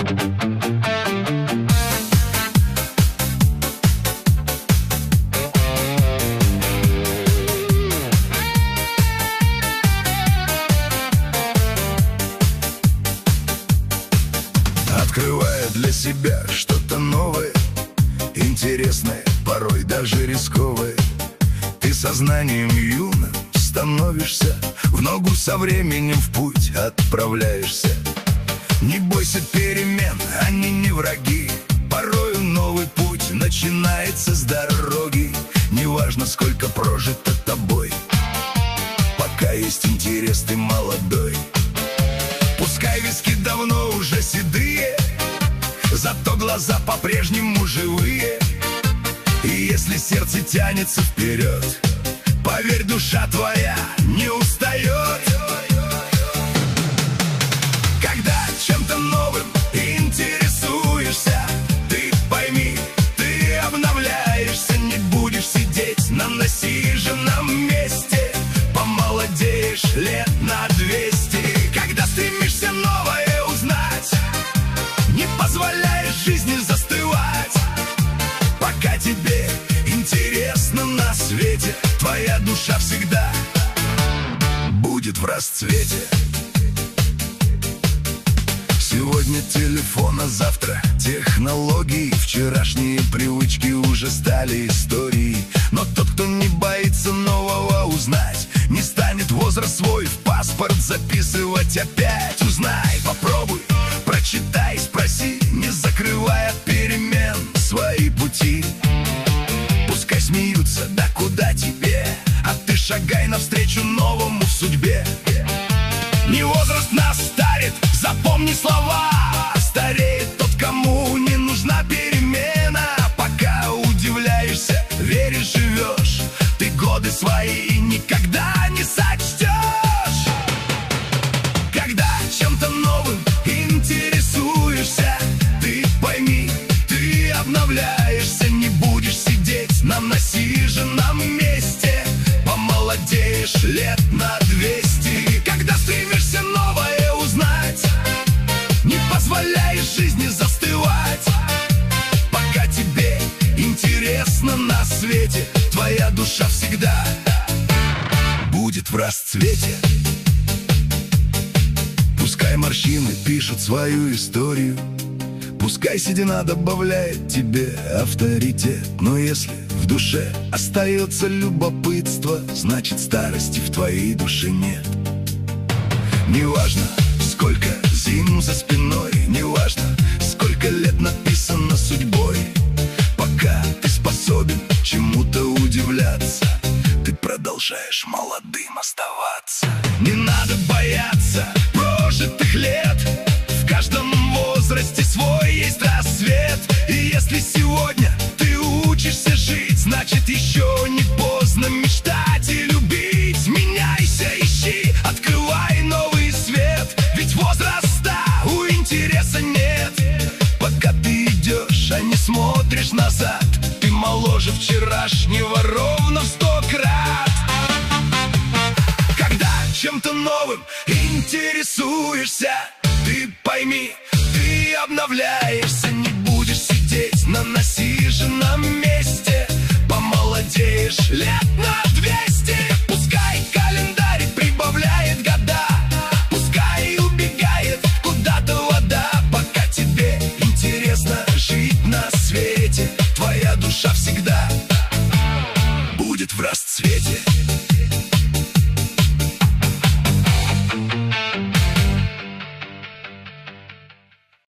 Открывая для себя что-то новое, интересное, порой даже рисковое. Ты сознанием юным становишься, в ногу со временем в путь отправляешься. Не бойся перемен, они не враги. Порою новый путь начинается с дороги. Неважно, сколько прожито тобой, пока есть интерес, ты молодой. Пускай виски давно уже седые, зато глаза по-прежнему живые. И если сердце тянется вперед, поверь, душа твоя не устает. Когда чем-то новым интересуешься, ты пойми, ты обновляешься. Не будешь сидеть на насиженном месте, помолодеешь лет на 200. Когда стремишься новое узнать, не позволяешь жизни застывать. Пока тебе интересно на свете, твоя душа всегда будет в расцвете. Сегодня телефон, а завтра технологии. Вчерашние привычки уже стали историей. Но тот, кто не боится нового узнать, не станет возраст свой в паспорт записывать опять. Узнай, попробуй, прочитай, спроси, не закрывай от перемен свои пути. Пускай смеются, да куда тебе, а ты шагай навстречу новому в судьбе. Не возраст нас старит, запомни слова. Стареет тот, кому не нужна перемена. Пока удивляешься, веришь, живешь, ты годы свои никогда не сочтешь. Когда чем-то новым интересуешься, ты пойми, ты обновляешься. Не будешь сидеть на насиженном месте, помолодеешь лет на 200. Когда стремишься новое узнать, не позволяешь жизни застывать. Пока тебе интересно на свете, твоя душа всегда будет в расцвете. Пускай морщины пишут свою историю, пускай седина добавляет тебе авторитет. Но если в душе остается любопытство, значит старости в твоей душе нет. Неважно, сколько зим за спиной, неважно, сколько лет написано судьбой. Пока ты способен чему-то удивляться, ты продолжаешь молодым оставаться. Не надо бояться прожитых лет, в каждом возрасте свой есть рассвет. И если сегодня ты учишься жить, значит еще не поздно мечтать и любить. Меняйся, ищи, открывай новый свет, ведь возраста у интереса нет. Пока ты идешь, а не смотришь назад, ты моложе вчерашнего ровно в 100 крат. Когда чем-то новым интересуешься, ты пойми, ты обновляешься. Не будешь сидеть на насиженном месте, помолодеешь лет на 200. Пускай календарь прибавляет года, пускай убегает куда-то вода. Пока тебе интересно жить на свете, твоя душа всегда будет в расцвете.